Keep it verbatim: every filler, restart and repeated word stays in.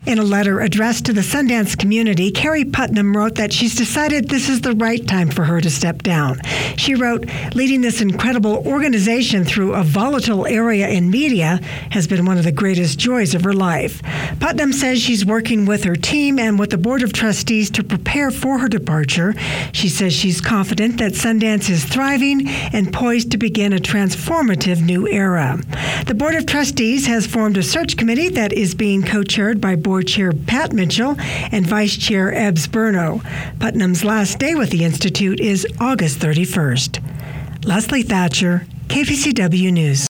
In a letter addressed to the Sundance community, Carrie Putnam wrote that she's decided this is the right time for her to step down. She wrote, "Leading this incredible organization through a volatile area in media has been one of the greatest joys of her life." Putnam says she's working with her team and with the Board of Trustees to prepare for her departure. She says she's confident that Sundance is thriving and poised to begin a transformative new era. The Board of Trustees has formed a search committee that is being co-chaired by Board Chair Pat Mitchell and Vice Chair Ebbs Burno. Putnam's last day with the Institute is August thirty-first. Leslie Thatcher, K P C W News.